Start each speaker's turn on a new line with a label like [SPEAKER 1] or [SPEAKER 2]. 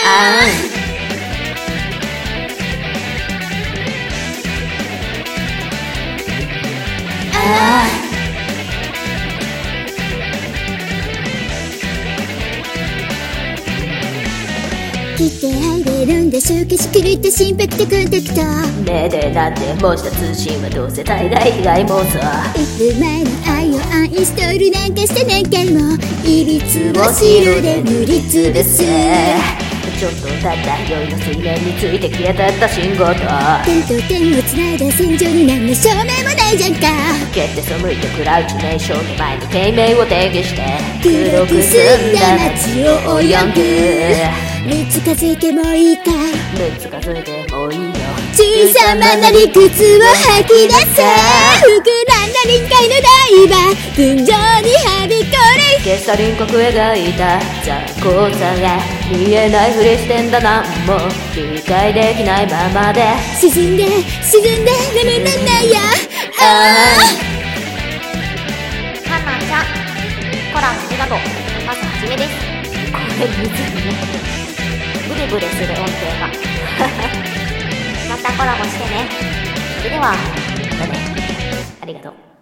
[SPEAKER 1] 来て入れるんでしょうか、しくるって心拍でコンタクト。
[SPEAKER 2] 命令なんてもした通信はどうせ大々被害妄想。
[SPEAKER 1] 1分前の愛をアンインストールなんかして何回もいびつを白で塗りつぶす。
[SPEAKER 2] ちょっと経った酔いの水面について消えたった信号と
[SPEAKER 1] 点と点をつないだ線上に何の証明もないじゃんか。
[SPEAKER 2] 蹴って背いてクラウチ名称の前の低迷を定義して
[SPEAKER 1] 黒く澄んだ街を泳ぐ。3つ数えてもいいかい、
[SPEAKER 2] 6つ数えてもいいよ。
[SPEAKER 1] 小さなな理屈を吐き出せ。膨らんだ臨界の大場群青にはびこり、
[SPEAKER 2] 消した輪郭描いた残酷さが見えないふりしてんだ。なんも理解できないままで
[SPEAKER 1] 沈んで眠れないや。
[SPEAKER 3] ハンナちゃん、コランありがとう。まずはじめです。
[SPEAKER 2] これむずいね。ブレブレする音程が
[SPEAKER 3] またコラボしてね。それでは
[SPEAKER 2] またね。ありがとう。